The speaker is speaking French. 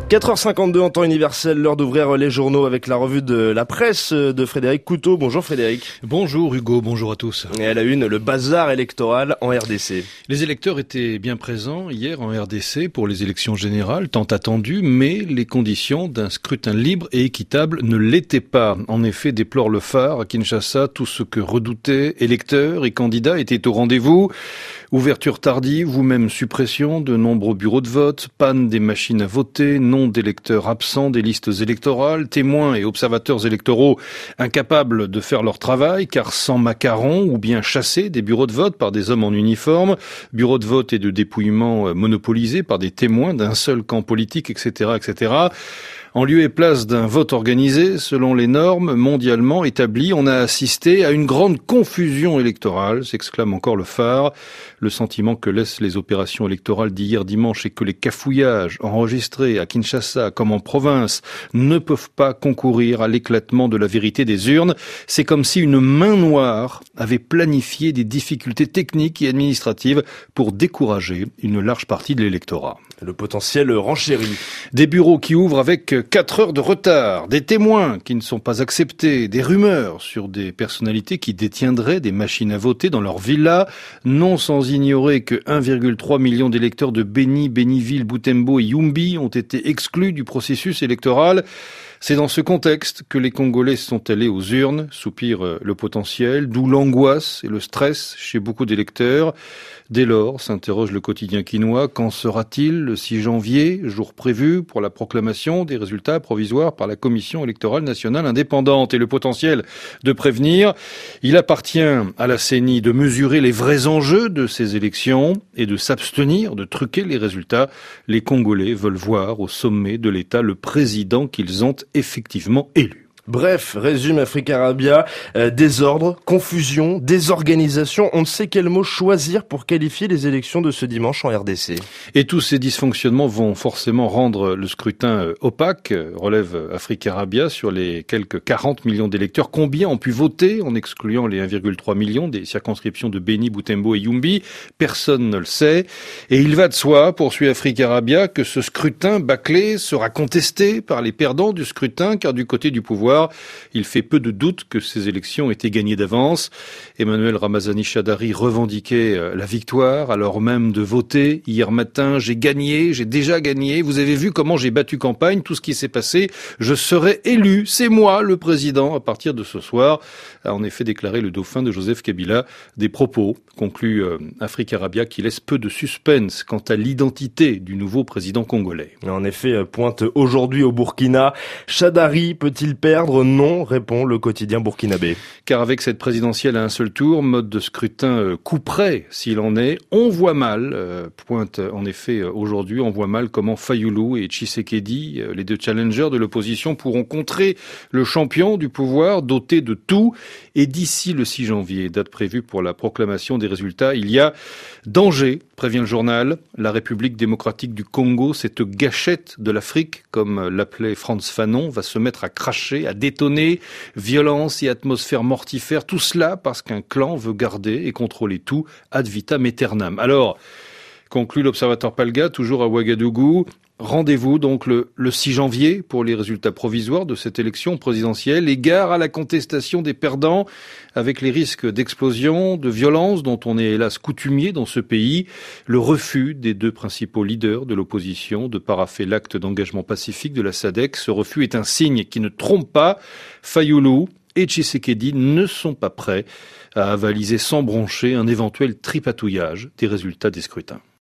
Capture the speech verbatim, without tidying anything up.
quatre heures cinquante-deux en temps universel, l'heure d'ouvrir les journaux avec la revue de la presse de Frédéric Couteau. Bonjour Frédéric. Bonjour Hugo, bonjour à tous. Et à la une, le bazar électoral en R D C. Les électeurs étaient bien présents hier en R D C pour les élections générales, tant attendues, mais les conditions d'un scrutin libre et équitable ne l'étaient pas. En effet, déplore le Phare, à Kinshasa, tout ce que redoutaient électeurs et candidats était au rendez-vous. Ouverture tardive ou même suppression de nombreux bureaux de vote, panne des machines à voter, nom d'électeurs absents des listes électorales, témoins et observateurs électoraux incapables de faire leur travail car sans macarons ou bien chassés des bureaux de vote par des hommes en uniforme, bureaux de vote et de dépouillement monopolisés par des témoins d'un seul camp politique, et cetera, et cetera. En lieu et place d'un vote organisé, selon les normes mondialement établies, on a assisté à une grande confusion électorale, s'exclame encore le Phare. Le sentiment que laissent les opérations électorales d'hier dimanche est que les cafouillages enregistrés à Kinshasa comme en province ne peuvent pas concourir à l'éclatement de la vérité des urnes. C'est comme si une main noire avait planifié des difficultés techniques et administratives pour décourager une large partie de l'électorat. Le potentiel renchérit. Des bureaux qui ouvrent avec quatre heures de retard, des témoins qui ne sont pas acceptés, des rumeurs sur des personnalités qui détiendraient des machines à voter dans leur villa, non sans ignorer que un virgule trois million d'électeurs de Beni, Béniville, Butembo et Yumbi ont été exclus du processus électoral. C'est dans ce contexte que les Congolais sont allés aux urnes, soupire le potentiel, d'où l'angoisse et le stress chez beaucoup d'électeurs. Dès lors, s'interroge le quotidien quinois, qu'en sera-t-il le six janvier, jour prévu pour la proclamation des résultats provisoires par la Commission électorale nationale indépendante? Et le potentiel de prévenir, il appartient à la C E N I de mesurer les vrais enjeux de ces élections et de s'abstenir de truquer les résultats. Les Congolais veulent voir au sommet de l'État le président qu'ils ont effectivement élu. Bref, résume Africarabia, euh, désordre, confusion, désorganisation, on ne sait quel mot choisir pour qualifier les élections de ce dimanche en R D C. Et tous ces dysfonctionnements vont forcément rendre le scrutin euh, opaque, relève Africarabia, sur les quelques quarante millions d'électeurs. Combien ont pu voter en excluant les un virgule trois million des circonscriptions de Beni, Butembo et Yumbi? Personne ne le sait. Et il va de soi, poursuit Africarabia, que ce scrutin bâclé sera contesté par les perdants du scrutin, car du côté du pouvoir, il fait peu de doute que ces élections étaient gagnées d'avance. Emmanuel Ramazani Shadari revendiquait la victoire alors même de voter. Hier matin, j'ai gagné, j'ai déjà gagné. Vous avez vu comment j'ai battu campagne, tout ce qui s'est passé. Je serai élu, c'est moi le président à partir de ce soir, a en effet déclaré le dauphin de Joseph Kabila. Des propos, conclut euh, Africarabia, qui laissent peu de suspense quant à l'identité du nouveau président congolais. En effet, pointe aujourd'hui au Burkina. Shadari peut-il perdre? Non, répond le quotidien burkinabé. Car avec cette présidentielle à un seul tour, mode de scrutin euh, coup près s'il en est, on voit mal, euh, pointe en effet euh, aujourd'hui, on voit mal comment Fayoulou et Tshisekedi, euh, les deux challengers de l'opposition, pourront contrer le champion du pouvoir doté de tout. Et d'ici le six janvier, date prévue pour la proclamation des résultats, il y a danger, prévient le journal. La République démocratique du Congo, cette gâchette de l'Afrique, comme l'appelait Frantz Fanon, va se mettre à cracher, à détonner, violence et atmosphère mortifère, tout cela parce qu'un clan veut garder et contrôler tout ad vitam aeternam. Alors, conclut l'observateur Palga, toujours à Ouagadougou, rendez-vous donc le, le six janvier pour les résultats provisoires de cette élection présidentielle. Égard à la contestation des perdants avec les risques d'explosion, de violence dont on est hélas coutumier dans ce pays. Le refus des deux principaux leaders de l'opposition de parapher l'acte d'engagement pacifique de la S A D C. Ce refus est un signe qui ne trompe pas. Fayoulou et Tshisekedi ne sont pas prêts à avaliser sans broncher un éventuel tripatouillage des résultats des scrutins.